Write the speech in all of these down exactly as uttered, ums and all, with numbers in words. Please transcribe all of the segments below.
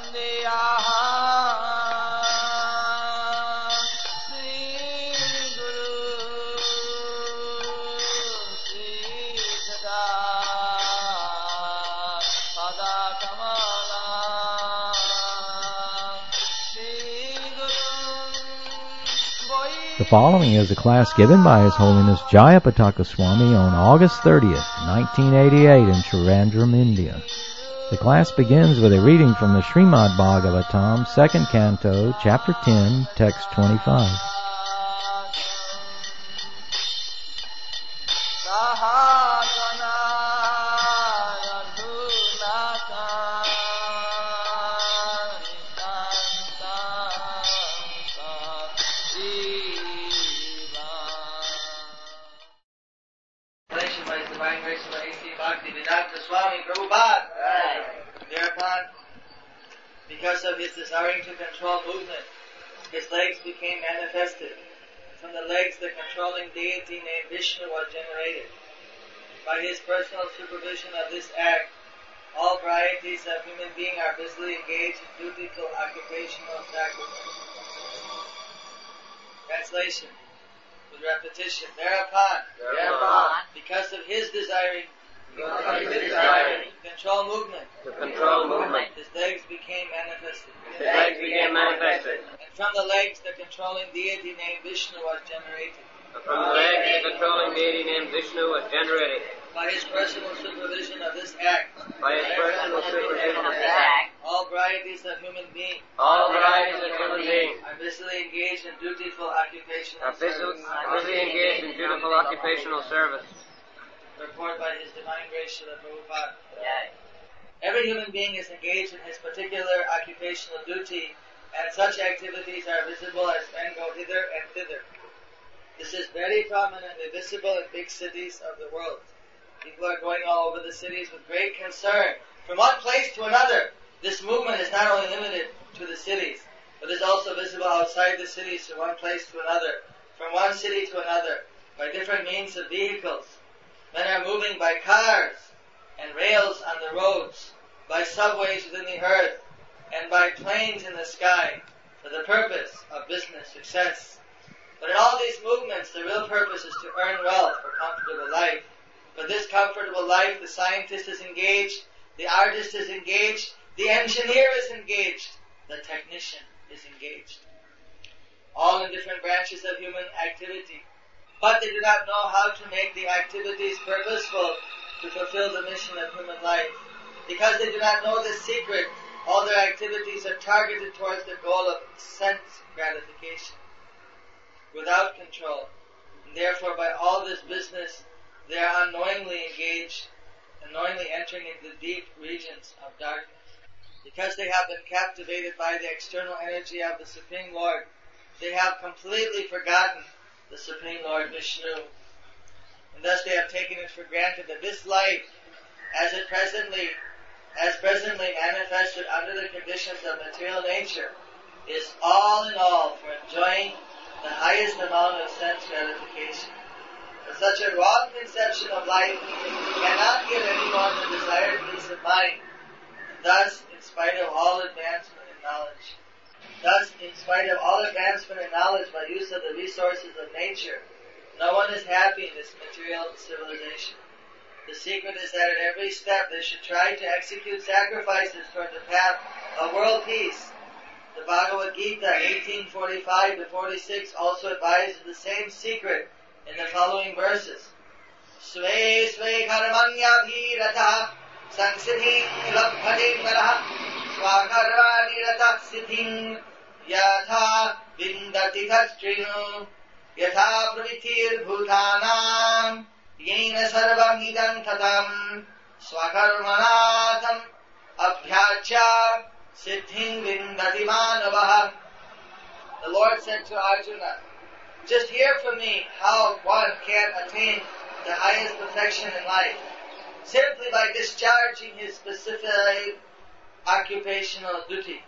The following is a class given by His Holiness Jayapataka Swami on August thirtieth, nineteen eighty-eight in Trivandrum, India. The class begins with a reading from the Srimad Bhagavatam, second canto, chapter ten, text twenty-five. Because of his desiring to control movement, his legs became manifested. From the legs, the controlling deity named Vishnu was generated. By his personal supervision of this act, all varieties of human being are busily engaged in dutiful occupational sacrifice. Translation with repetition. Thereafter, Thereupon, because of his desiring because of his desiring to control movement, to control movement, his legs became manifested. his legs became manifested. And from the legs, the controlling deity named Vishnu was generated. From the legs, the controlling deity named Vishnu was generated. By his personal supervision of this act, By his personal supervision of this act, act, all varieties of human beings all varieties of human beings are busily engaged in dutiful occupational are busily, service. busily engaged in dutiful occupational service. Report by His Divine Grace Srila Prabhupada. Yes. Every human being is engaged in his particular occupational duty, and such activities are visible as men go hither and thither. This is very prominently visible in big cities of the world. People are going all over the cities with great concern from one place to another. This movement is not only limited to the cities, but is also visible outside the cities from one place to another, from one city to another, by different means of vehicles. Men are moving by cars and rails on the roads, by subways within the earth, and by planes in the sky for the purpose of business success. But in all these movements, the real purpose is to earn wealth for comfortable life. For this comfortable life, the scientist is engaged, the artist is engaged, the engineer is engaged, the technician is engaged. All in different branches of human activity. But they do not know how to make the activities purposeful to fulfill the mission of human life. Because they do not know the secret, all their activities are targeted towards the goal of sense gratification, without control. And therefore, by all this business, they are unknowingly engaged, unknowingly entering into the deep regions of darkness. Because they have been captivated by the external energy of the Supreme Lord, they have completely forgotten the Supreme Lord Vishnu. And thus they have taken it for granted that this life, as it presently, as presently manifested under the conditions of material nature, is all in all for enjoying the highest amount of sense gratification. But such a wrong conception of life cannot give anyone the desired peace of mind. And thus, in spite of all advancement in knowledge, Thus, in spite of all advancement in knowledge by use of the resources of nature, no one is happy in this material civilization. The secret is that at every step they should try to execute sacrifices toward the path of world peace. The Bhagavad Gita eighteen forty-five to forty-six also advises the same secret in the following verses. Sve sve karmanya bhirata sansiddhi labhate naraha swakarvani rata siddhim yatha vindati tastrinu yatha pravitir bhutanam yena sarvam idam tatam swakarmanatam abhyacha siddhim vindati manavaha. The Lord said to Arjuna, just hear from me how one can attain the highest perfection in life, simply by discharging his specific occupational duty.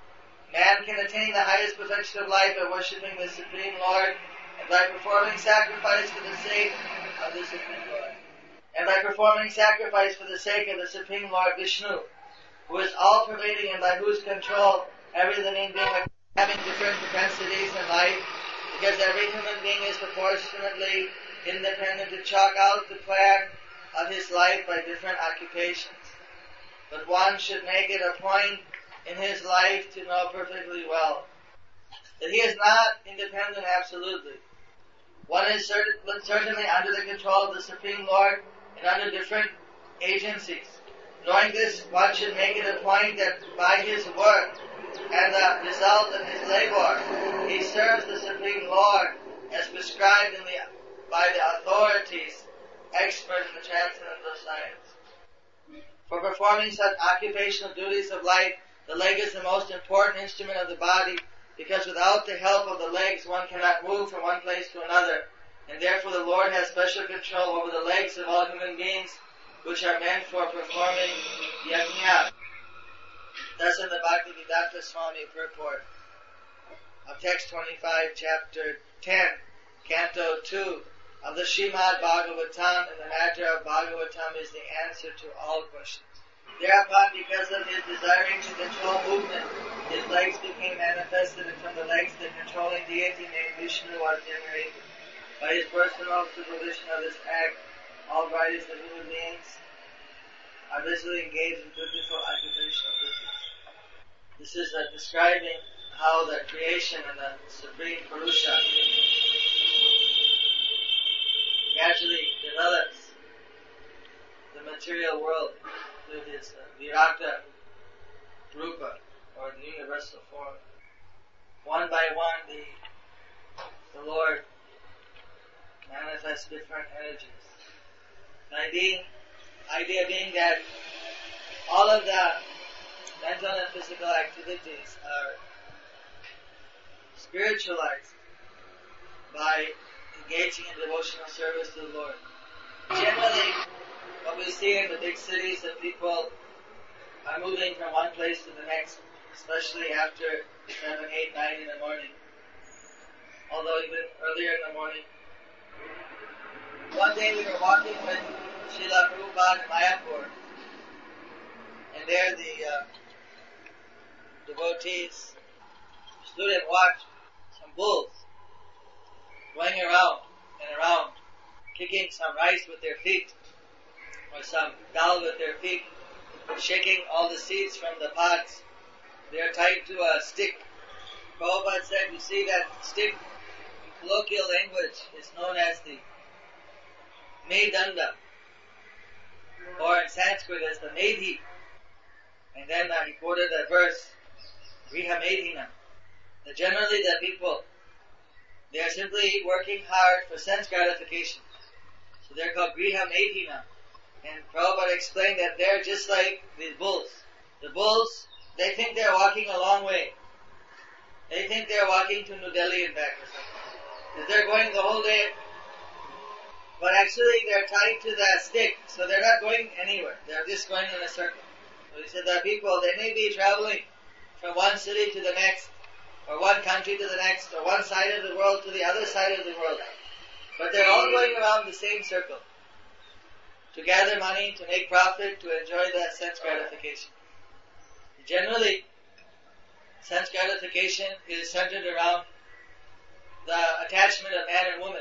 Man can attain the highest perfection of life by worshipping the Supreme Lord and by performing sacrifice for the sake of the Supreme Lord. And by performing sacrifice for the sake of the Supreme Lord Vishnu. who is all-pervading and by whose control every living being having different propensities in life, because every human being is proportionately independent to chalk out the plan of his life by different occupations. But one should make it a point in his life to know perfectly well that he is not independent absolutely. One is certain, certainly under the control of the Supreme Lord and under different agencies. Knowing this, one should make it a point that by his work and the result of his labor, he serves the Supreme Lord as prescribed in the, by the authorities expert in the transcendental science. For performing such occupational duties of life, the leg is the most important instrument of the body, because without the help of the legs one cannot move from one place to another, and therefore the Lord has special control over the legs of all human beings, which are meant for performing yajna. Thus in the Bhaktivedanta Swami purport of text twenty-five, chapter ten, canto two of the Srimad Bhagavatam, and the matter of Bhagavatam is the answer to all questions. Thereupon, because of his desiring to control movement, his legs became manifested, and from the legs the controlling deity named Vishnu was generated. By his personal supervision of this act, all bodies of human beings are busily engaged in beautiful occupational duties. This is uh, describing how the creation and the Supreme Purusha gradually develops the material world with his uh, Virata Rupa, or the universal form. One by one, the, the Lord manifests different energies. The idea, idea being that all of the mental and physical activities are spiritualized by engaging in devotional service to the Lord. Generally, what we see in the big cities, that people are moving from one place to the next, especially after seven, eight, nine in the morning. Although even earlier in the morning. One day we were walking with Srila Prabhupada in Mayapur, and there the uh, devotees stood and watched some bulls going around and around, kicking some rice with their feet, or some dal with their feet, shaking all the seeds from the pods. They are tied to a stick. Prabhupada said, you see that stick, in colloquial language, is known as the Medanda, or in Sanskrit as the Medhi. And then uh, he quoted that verse, Griha Medhina. That generally the people, they are simply working hard for sense gratification. So they're called Griha Medhina. And Prabhupada explained that they're just like these bulls. The bulls, they think they're walking a long way. They think they're walking to New Delhi and back or something. That they're going the whole day. But actually they're tied to that stick, so they're not going anywhere. They're just going in a circle. So he said that people, they may be traveling from one city to the next, or one country to the next, or one side of the world to the other side of the world. But they're all going around the same circle. To gather money, to make profit, to enjoy that sense gratification. Generally, sense gratification is centered around the attachment of man and woman.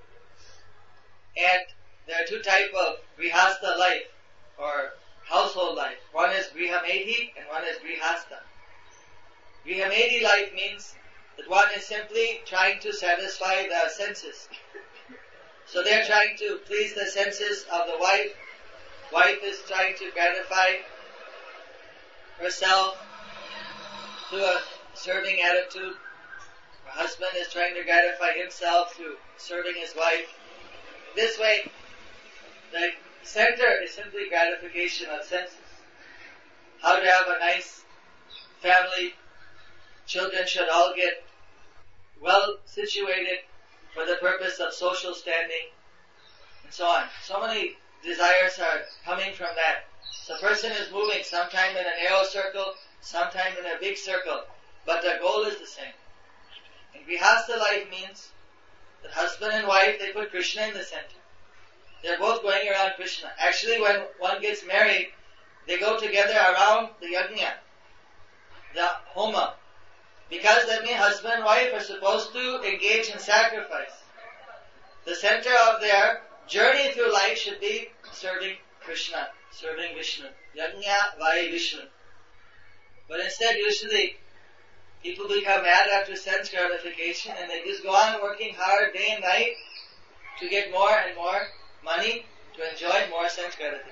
And there are two types of grihastha life, or household life. One is grihamedhi and one is grihastha. Grihamedhi life means that one is simply trying to satisfy the senses. So they are trying to please the senses of the wife. Wife is trying to gratify herself through a serving attitude. Her husband is trying to gratify himself through serving his wife. This way, the center is simply gratification of senses. How to have a nice family. Children should all get well situated for the purpose of social standing, and so on. So many desires are coming from that. So a person is moving sometime in a narrow circle, sometime in a big circle, but the goal is the same. And grihastha life means that husband and wife, they put Krishna in the center. They're both going around Krishna. Actually, when one gets married, they go together around the yajna, the homa. Because that means husband and wife are supposed to engage in sacrifice. The center of their journey through life should be serving Krishna, serving Vishnu. Yajna vai Vishnu. But instead, usually, people become mad after sense gratification and they just go on working hard day and night to get more and more money to enjoy more sense gratification.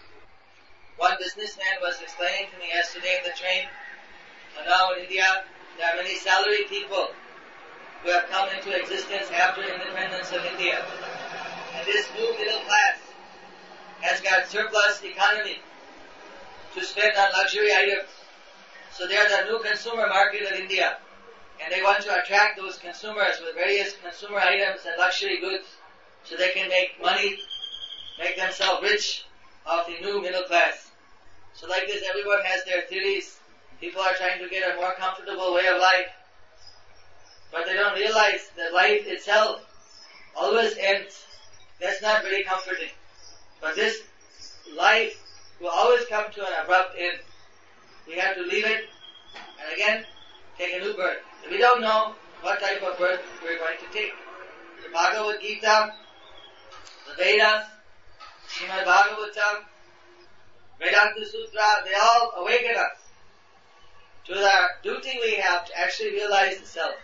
One businessman was explaining to me yesterday in the train, now in India, there are many salaried people who have come into existence after independence of India. And this new middle class has got surplus economy to spend on luxury items. So they are the new consumer market of India. And they want to attract those consumers with various consumer items and luxury goods so they can make money, make themselves rich of the new middle class. So like this, everyone has their theories. People are trying to get a more comfortable way of life. But they don't realize that life itself always ends. That's not very comforting. But this life will always come to an abrupt end. We have to leave it and again take a new birth. We don't know what type of birth we're going to take. The Bhagavad Gita, the Vedas, Srimad Bhagavatam, Vedanta Sutra, they all awaken us to the duty we have to actually realize the self.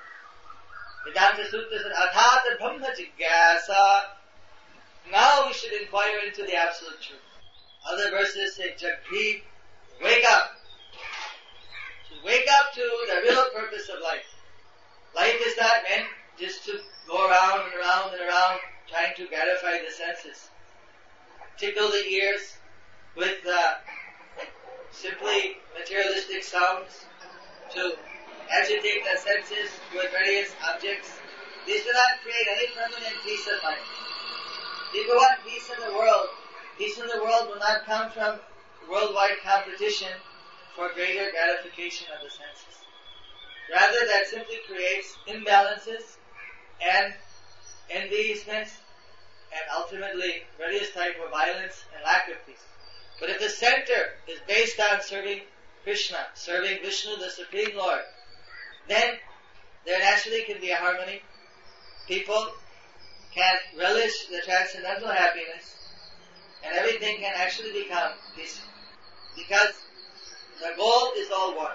Vedanta Sutra says, Athata Brahma Jigyasa. Now we should inquire into the absolute truth. Other verses say, Jagri, wake up. So wake up to the real purpose of life. Life is not meant just to go around and around and around trying to gratify the senses. Tickle the ears with uh, simply materialistic sounds, to agitate the senses with various objects. These do not create any permanent peace of mind. People want peace in the world. Peace in the world will not come from worldwide competition for greater gratification of the senses. Rather, that simply creates imbalances and enviousness and ultimately various type of violence and lack of peace. But if the center is based on serving Krishna, serving Vishnu, the Supreme Lord, then there naturally can be a harmony. People can relish the transcendental happiness, and everything can actually become peaceful. Because the goal is all one.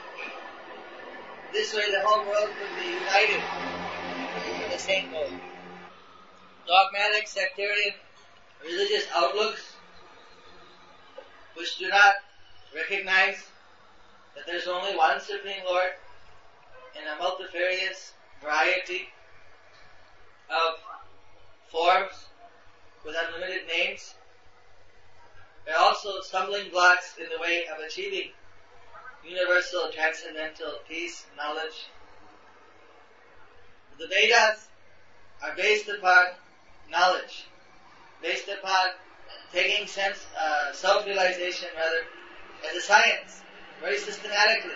This way the whole world will be united in the same goal. Dogmatic, sectarian, religious outlooks which do not recognize that there is only one Supreme Lord in a multifarious variety of forms with unlimited names. There are also stumbling blocks in the way of achieving universal transcendental peace, knowledge. The Vedas are based upon knowledge, based upon taking sense, uh, self-realization rather, as a science, very systematically.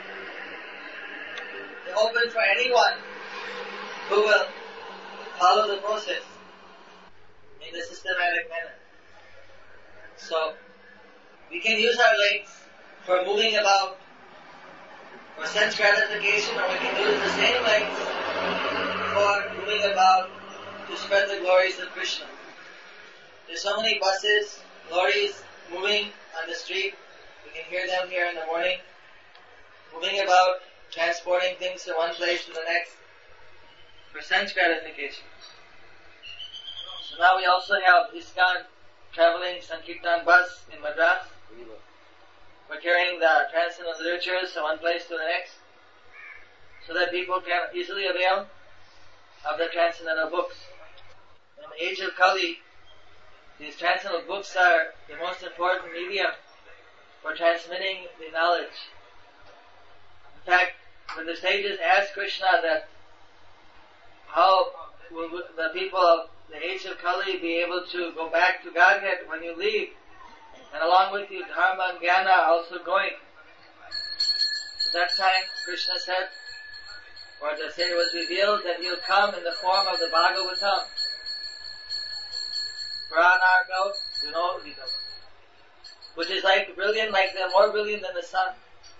They're open for anyone who will follow the process in a systematic manner. So, we can use our legs for moving about, for sense gratification, or we can use the same legs for moving about to spread the glories of Krishna. There's so many buses, lorries moving on the street. We can hear them here in the morning, moving about, transporting things from one place to the next for sense gratification. So now we also have ISKCON traveling Sankirtan bus in Madras for carrying the transcendental literatures from one place to the next, so that people can easily avail of the transcendental books. In the age of Kali, these transcendental books are the most important medium for transmitting the knowledge. In fact, when the sages asked Krishna that how will the people of the age of Kali be able to go back to Godhead when you leave, and along with you Dharma and Jnana are also going. At that time, Krishna said, or the say it was revealed that he'll come in the form of the Bhagavatam. Pranargao Vinodidam. which is like brilliant, like they're more brilliant than the sun.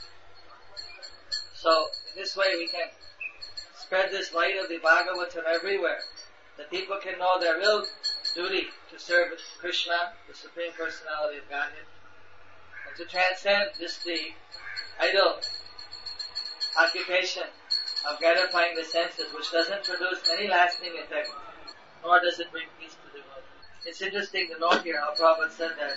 So, in this way we can spread this light of the Bhagavatam everywhere, that people can know their real duty to serve Krishna, the Supreme Personality of Godhead, and to transcend just the idle occupation of gratifying the senses, which doesn't produce any lasting effect, nor does it bring peace to the world. It's interesting to note here how Prabhupada said that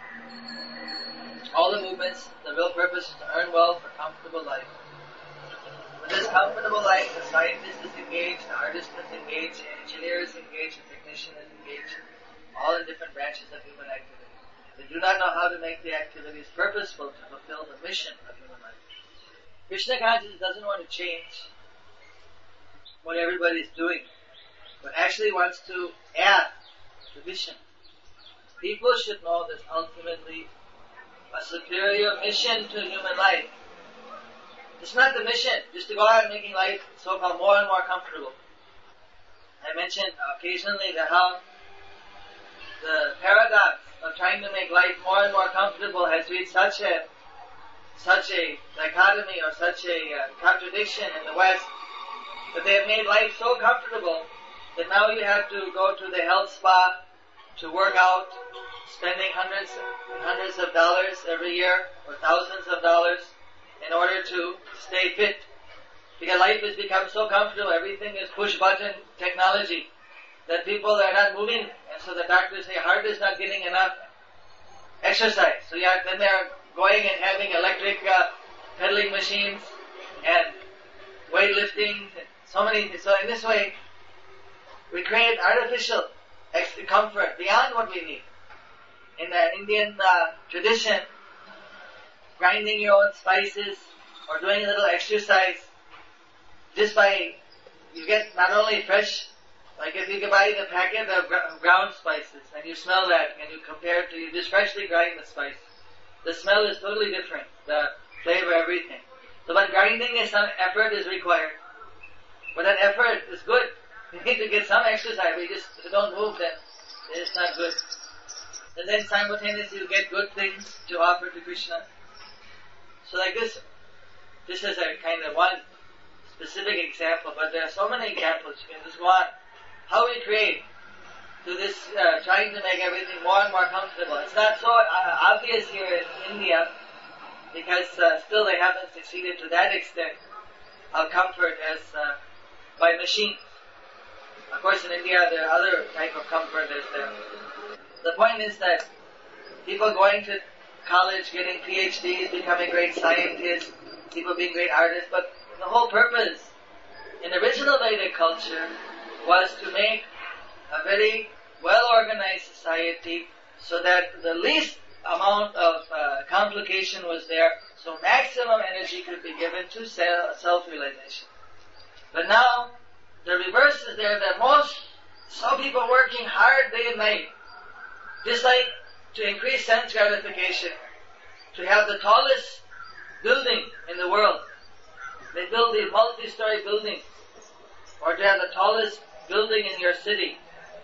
all the movements, the real purpose is to earn wealth for comfortable life. With this comfortable life, the scientist is engaged, the artist is engaged, the engineer is engaged, the technician is engaged, all in different branches of human activity. They do not know how to make the activities purposeful to fulfill the mission of human life. Krishna consciousness doesn't want to change what everybody's doing, but actually wants to add the mission. People should know there's ultimately a superior mission to human life. It's not the mission just to go out and making life so-called more and more comfortable. I mentioned occasionally that how the paradox of trying to make life more and more comfortable has reached such a such a dichotomy or such a uh, contradiction in the West that they have made life so comfortable that now you have to go to the health spa to work out, spending hundreds and hundreds of dollars every year or thousands of dollars in order to stay fit. Because life has become so comfortable, everything is push-button technology, that people are not moving, and so the doctors say heart is not getting enough exercise. So yeah, then they're going and having electric uh, pedaling machines and weightlifting, and so many things. So in this way, we create artificial comfort beyond what we need. In the Indian uh, tradition, grinding your own spices or doing a little exercise, just by, you get not only fresh, like if you can buy the packet of ground spices and you smell that and you compare it to, you just freshly grind the spice. The smell is totally different, the flavor, everything. So but grinding is some effort is required. But that effort is good. You need to get some exercise. We just, if you don't move, then it's not good. And then simultaneously you get good things to offer to Krishna. So like this, this is a kind of one specific example, but there are so many examples. You can just go on. How we create to this, uh, trying to make everything more and more comfortable. It's not so uh, obvious here in India, because uh, still they haven't succeeded to that extent of comfort as uh, by machines. Of course in India there are other type of comfort is there. The point is that people going to college, getting P H Ds, becoming great scientists, people being great artists, but the whole purpose in original Vedic culture was to make a very well-organized society so that the least amount of uh, complication was there, so maximum energy could be given to self-realization. But now, the reverse is there, that most, some people working hard day and night, just like to increase sense gratification, to have the tallest building in the world. They build these multi-story buildings, or to have the tallest building in your city.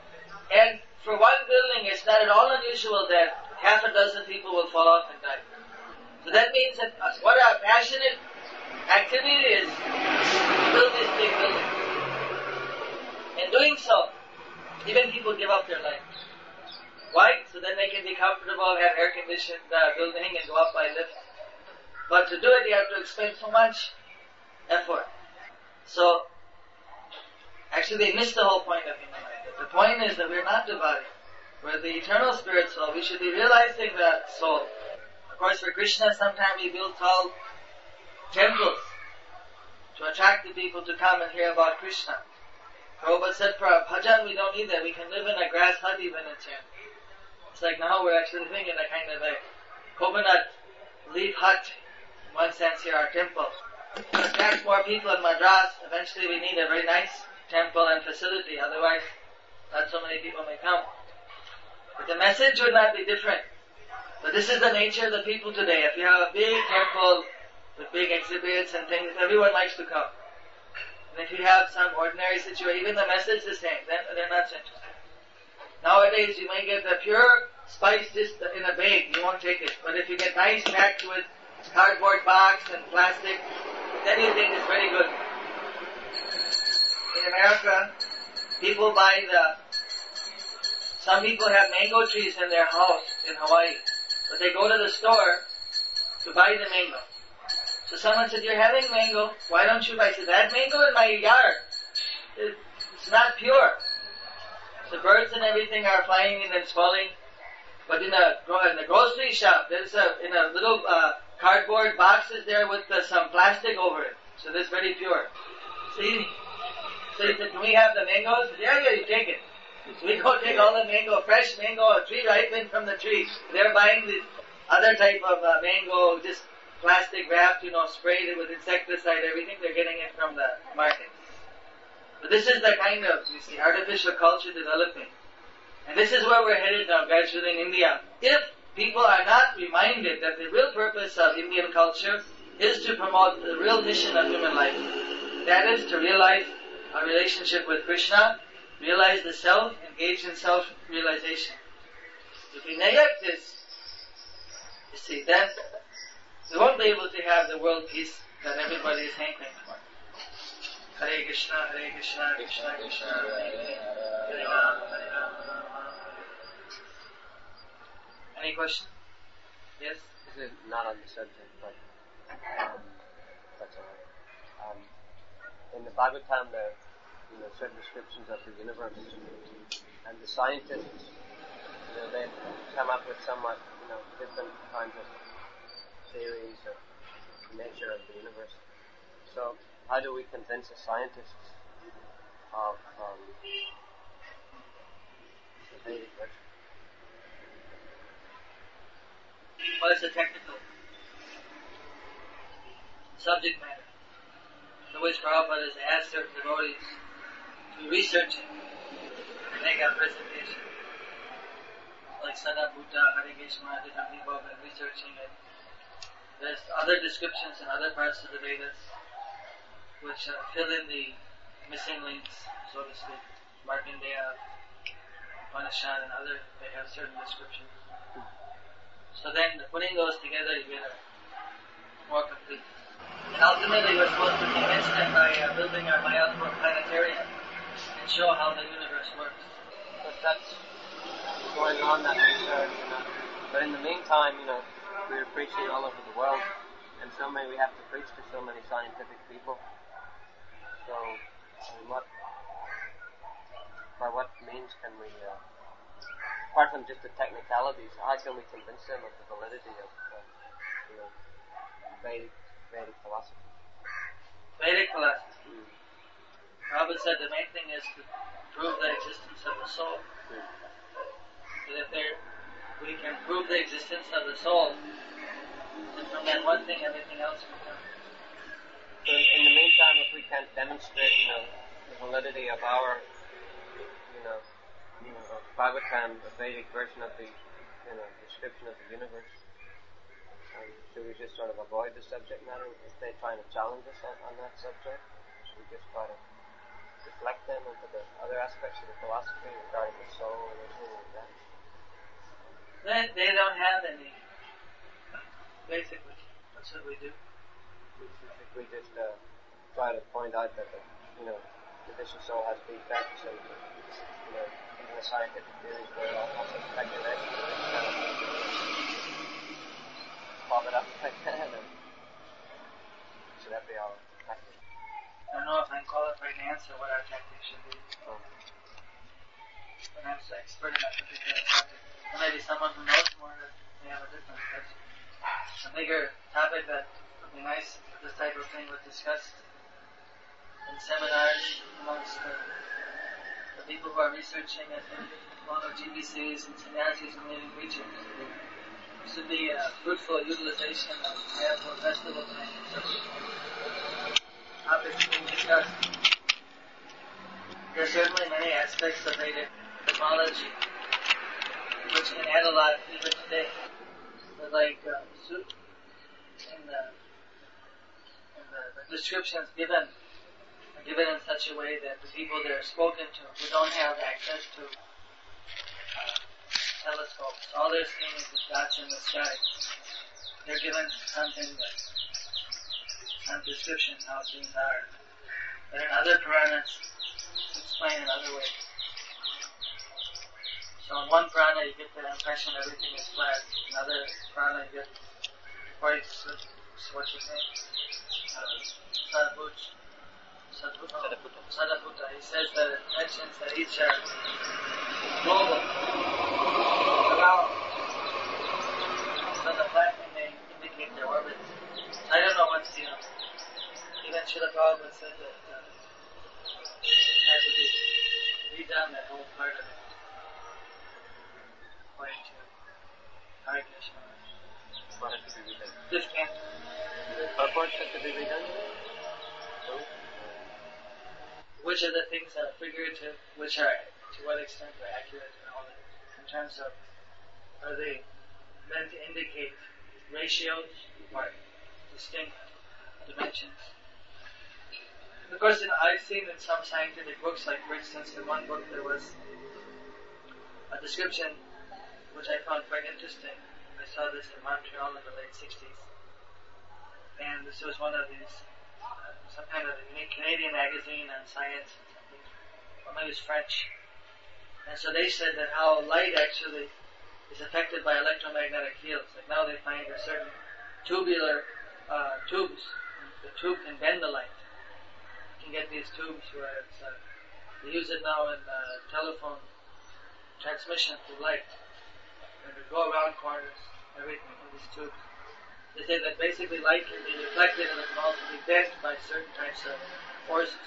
And for one building, it's not at all unusual that half a dozen people will fall off and die. So that means that what our passionate activity is to build this big building. In doing so, even people give up their life. Why? So then they can be comfortable, have air-conditioned uh, building and go up by lift. But to do it, you have to expend so much effort. So, actually they miss the whole point of human life. The point is that we're not the body. We're the eternal spirit soul. We should be realizing that soul. Of course, for Krishna, sometimes we build tall temples to attract the people to come and hear about Krishna. Prabhupada said, for our bhajan, we don't need that. We can live in a grass hut even and chant. It's like now we're actually living in a kind of a coconut leaf hut, in one sense here, our temple. To attract more people in Madras, eventually we need a very nice temple and facility, otherwise not so many people may come. But the message would not be different. But this is the nature of the people today. If you have a big temple with big exhibits and things, everyone likes to come. And if you have some ordinary situation, even the message is the same, then they're not so interested. Nowadays you may get the pure spice just in a bag, you won't take it. But if you get nice packed with cardboard box and plastic, then you think it's very good. In America, people buy the, some people have mango trees in their house in Hawaii, but they go to the store to buy the mango. So someone said, you're having mango, why don't you buy? I said, that mango in my yard, it's not pure. The birds and everything are flying in and falling. But in a in the grocery shop, there's a in a little uh, cardboard boxes there with uh, some plastic over it. So that's very pure. See? So he said, can we have the mangoes? Yeah, yeah, you take it. So we go take all the mango, fresh mango, a tree ripened from the tree. They're buying this other type of uh, mango, just plastic wrapped, you know, sprayed with insecticide, everything. They're getting it from the market. But this is the kind of, you see, artificial culture developing. And this is where we're headed now, gradually in India. If people are not reminded that the real purpose of Indian culture is to promote the real mission of human life, that is to realize our relationship with Krishna, realize the self, engage in self-realization. If we neglect this, you see, then we won't be able to have the world peace that everybody is hankering for. Hare Krishna, Hare Krishna, Krishna Krishna, Hare Hare, Hare Rama, Hare Rama. Any question? Yes? This is not on the subject, but um, that's all right. Um, in the Bhagavatam, there are you know, certain descriptions of the universe, and the scientists, you know, they come up with somewhat, you know, different kinds of theories of the nature of the universe. So, how do we convince the scientists of um, the Vedic version? Well, it's a technical subject matter, in which Prabhupada has asked certain devotees to research it and make a presentation. Like Sada Bhuta, Hare Krishna, different people have been researching it. There's other descriptions in other parts of the Vedas which uh, fill in the missing links, so to speak. Markandeya, Upanishad, and other, they have certain descriptions. So then, putting those together, you get a more complete. And ultimately, we're supposed to convince them by uh, building our Mayapur planetarium and show how the universe works. But that's going on, that research, you know. But in the meantime, you know, we're preaching all over the world, and so many, we have to preach to so many scientific people. So, I mean, what, by what means can we, uh, apart from just the technicalities, how can we convince them of the validity of, of you know, Vedic, Vedic philosophy? Vedic philosophy. Mm. Prabhupada said the main thing is to prove the existence of the soul. Mm. So that there, we can prove the existence of the soul, and from that one thing, everything else will come. So in the meantime, if we can't demonstrate, you know, the validity of our, you know, you know, of Bhagavatam, the Vedic version of the, you know, description of the universe, um, should we just sort of avoid the subject matter if they're trying to challenge us on, on that subject? Should we just try to deflect them into the other aspects of the philosophy regarding the soul and everything like that? They, they don't have any, basically. That's what we do. If we just uh, try to point out that the, you know, the vicious soul has defects and, you know, even the scientific theories were also speculation, kind of pop it up like that, and should that be our tactic? I don't know if I'm qualified to answer what our tactic should be. Oh. But I'm so expert in that particular subject. Or maybe someone who knows more that may have a different, that's a bigger topic that would be nice if this type of thing was discussed in seminars amongst the, the people who are researching it, along with G B Cs and sannyasis and leading preachers. This would be a fruitful utilization of Mayapur festival time. Topics being discussed. There are certainly many aspects of Vedic cosmology which can add a lot even today. But like uh, in the in the, the descriptions given are given in such a way that the people that are spoken to who don't have access to uh, telescopes. All they're seeing is the dots in the sky. They're given something like some description how things are. But in other Puranas, it's explained in other ways. So in one Purana you get the impression everything is flat. In another Purana you get quite, what you think, uh, Sadhuj. Sadhuta. Sadhuta. He says that it mentions that each are global, around. So the flat thing may indicate their orbits. I don't know what's, you know, even Srila Prabhupada said that uh, it had to be redone, that whole part of it. According to Hare Krishna. What has to be redone? This can't. What parts have to be redone? Which of the things are figurative, which are, to what extent are accurate and all that, in terms of, are they meant to indicate ratios or distinct dimensions? Of course, you know, I've seen in some scientific books, like for instance in one book there was a description which I found quite interesting. I saw this in Montreal in the late sixties. And this was one of these some kind of a unique Canadian magazine on science, something, or maybe it's French. And so they said that how light actually is affected by electromagnetic fields. Like now they find a certain tubular uh, tubes. The tube can bend the light. You can get these tubes where it's, uh, they use it now in uh, telephone transmission through light. And they go around corners, everything in these tubes. They say that basically light can be reflected and it can also be bent by certain types of forces.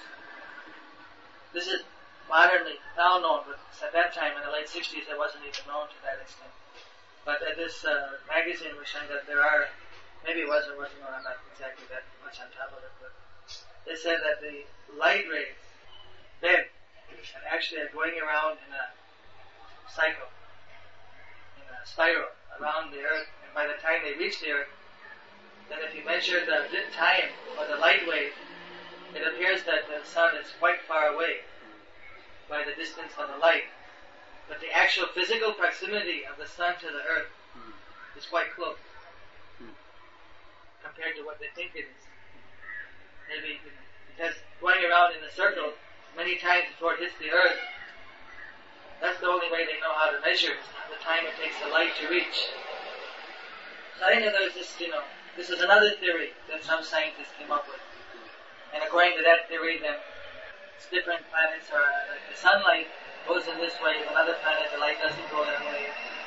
This is modernly now known, but at that time in the late sixties it wasn't even known to that extent. But at this uh, magazine was showing that there are, maybe it was or wasn't known, I'm not exactly that much on top of it, but they said that the light rays bend and actually are going around in a cycle, in a spiral around the earth, and by the time they reach the earth, then if you measure the time or the light wave, it appears that the sun is quite far away by the distance of the light. But the actual physical proximity of the sun to the earth is quite close compared to what they think it is. Maybe because going around in a circle many times before it hits the earth, that's the only way they know how to measure the time it takes the light to reach. So I think that there's this, you know, this is another theory that some scientists came up with. And according to that theory, then it's different planets are, like the sunlight goes in this way, in another planet the light doesn't go that way.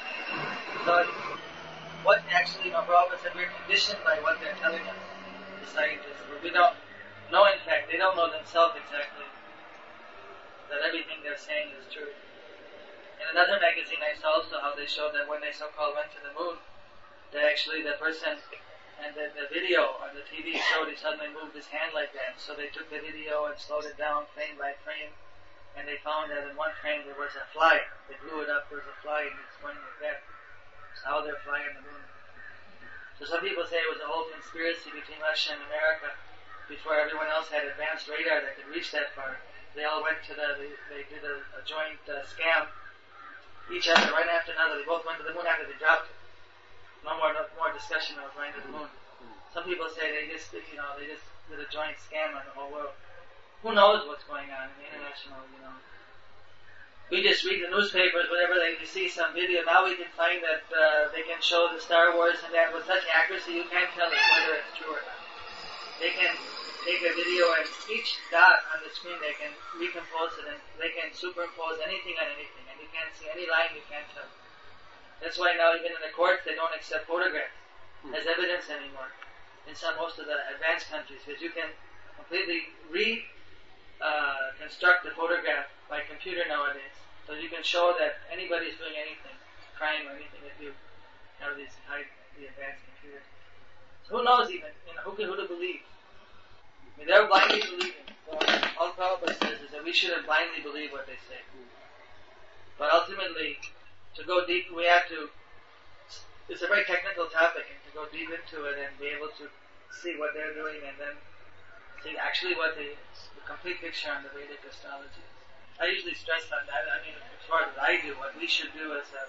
So what actually, you know, Prabhupada said we're conditioned by what they're telling us, the scientists. But we don't know, in fact, they don't know themselves exactly that everything they're saying is true. In another magazine I saw also how they showed that when they so-called went to the moon, that actually the person and the, the video on the T V showed he suddenly moved his hand like that. So they took the video and slowed it down frame by frame, and they found that in one frame there was a fly. They blew it up, there was a fly, and it's going like that. That's how they're flying the moon. So some people say it was a whole conspiracy between Russia and America before everyone else had advanced radar that could reach that far. They all went to the, they, they did a, a joint uh, scam, each other, right after another. They both went to the moon after they dropped it. No more, no more discussion of going to the moon. Some people say they just, you know, they just did a joint scam on the whole world. Who knows what's going on in the international, you know. We just read the newspapers, whenever they you see some video. Now we can find that uh, they can show the Star Wars and that with such accuracy you can't tell it whether it's true or not. They can take a video and each dot on the screen they can recompose it and they can superimpose anything on anything, and you can't see any line, you can't tell. That's why now even in the courts they don't accept photographs as evidence anymore in some most of the advanced countries, because you can completely re uh, construct the photograph by computer nowadays. So you can show that anybody's doing anything, crime or anything, if you have these high the advanced computers. So who knows even, you know, who can who to believe? I mean, they're blindly believing. So all Prabhupada says is that we shouldn't blindly believe what they say. But ultimately, to go deep, we have to, it's a very technical topic, and to go deep into it and be able to see what they're doing and then see actually what the, the complete picture on the Vedic astrology is. I usually stress on that. I mean, as far as I do, what we should do as a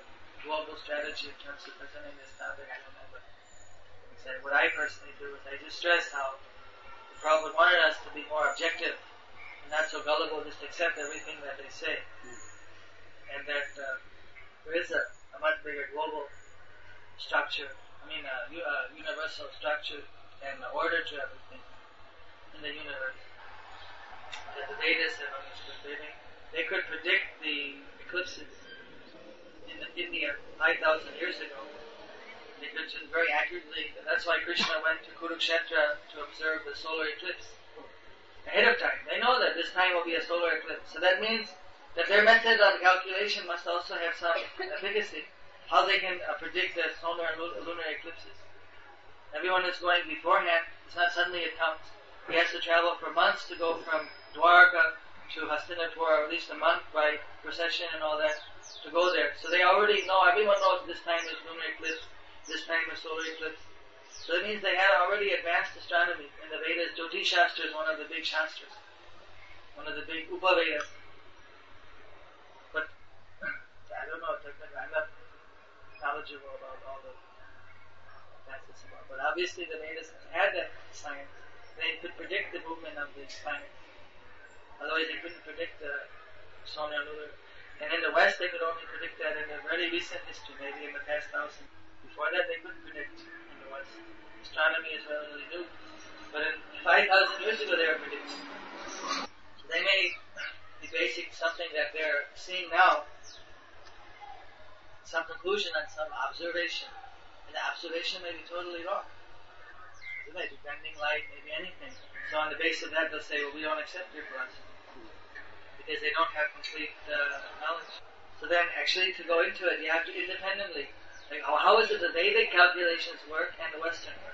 global strategy in terms of presenting this topic, I don't know, but say what I personally do is I just stress how the Prabhupada wanted us to be more objective and not so gullible, just accept everything that they say. And that uh, there is a, a much bigger global structure, I mean a, a universal structure and order to everything in the universe. That the Vedas have understood. They, they could predict the eclipses in the India five thousand years ago. They could just very accurately, that's why Krishna went to Kurukshetra to observe the solar eclipse ahead of time. They know that this time will be a solar eclipse. So that means that their method of calculation must also have some efficacy. How they can uh, predict the solar and lunar eclipses. Everyone is going beforehand. It's not suddenly it comes. He has to travel for months to go from Dwarka to Hastinapur, or at least a month by procession and all that, to go there. So they already know, everyone knows this time is lunar eclipse, this time is solar eclipse. So it means they had already advanced astronomy. In the Vedas, Jyotish Shastra is one of the big Shastras. One of the big Upavedas. But, I don't know, I'm not knowledgeable about all the facets about. But obviously the Vedas had that science. They could predict the movement of the planet. Otherwise they couldn't predict the solar and lunar. And in the West they could only predict that in a very recent history, maybe in the past thousand. Before that they couldn't predict in the West. Astronomy is relatively new. But in five thousand years ago they were predicting. So they may be basing something that they're seeing now, some conclusion on some observation. And the observation may be totally wrong. It may be bending light, maybe anything. So on the basis of that they'll say, well, we don't accept your philosophy. Because they don't have complete uh, knowledge. So then actually to go into it, you have to independently. Like, how, how is it the Vedic calculations work and the Western work?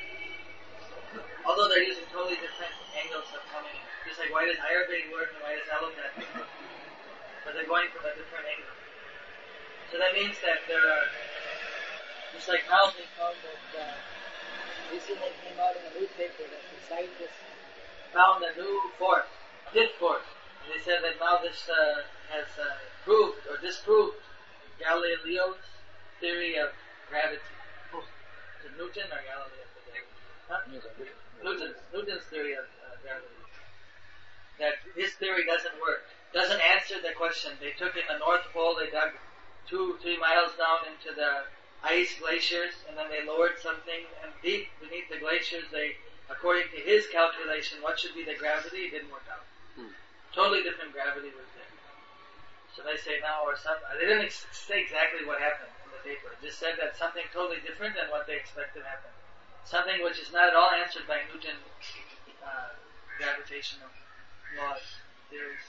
Although they're using totally different angles of coming in. Just like why does Ayurveda work and why does allopathy work? But they're going from a different angle. So that means that there are, just like now they found that, uh, recently came out in a newspaper that the scientists found a new force, fifth force. And they said that now this uh, has uh, proved or disproved Galileo's theory of gravity. Is it Newton or Galileo? Huh? Newton's, Newton's theory of uh, gravity. That his theory doesn't work. Doesn't answer the question. They took in the North Pole, they dug two, three miles down into the ice glaciers, and then they lowered something, and deep beneath the glaciers, they, according to his calculation, what should be the gravity, it didn't work out. Hmm. Totally different gravity was there. So they say now, or some, they didn't ex- say exactly what happened in the paper. It just said that something totally different than what they expected happened. Something which is not at all answered by Newton uh, gravitational laws, theories.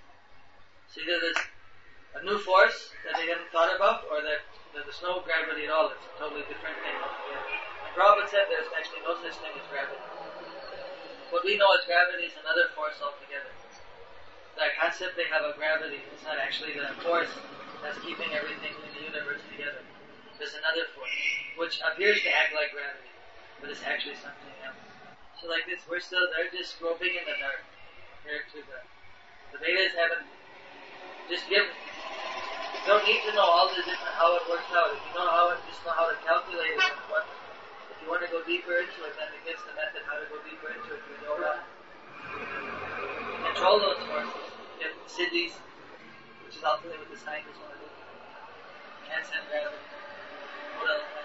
So either there's a new force that they hadn't thought about, or that, that there's no gravity at all. It's a totally different thing altogether. And Prabhupada said there's actually no such thing as gravity. What we know as gravity is another force altogether. That concept they have of gravity is not actually the force that's keeping everything in the universe together. There's another force, which appears to act like gravity, but it's actually something else. So like this, we're still, they're just groping in the dark. Here to the, the Vedas haven't, just give, you don't need to know all the different, how it works out. If you know how it, just know how to calculate it, and what, if you want to go deeper into it, then it gives the method how to go deeper into it. You know how to control those forces. You have siddhis, which is ultimately what the scientists want to do. Can't send gravity. Well,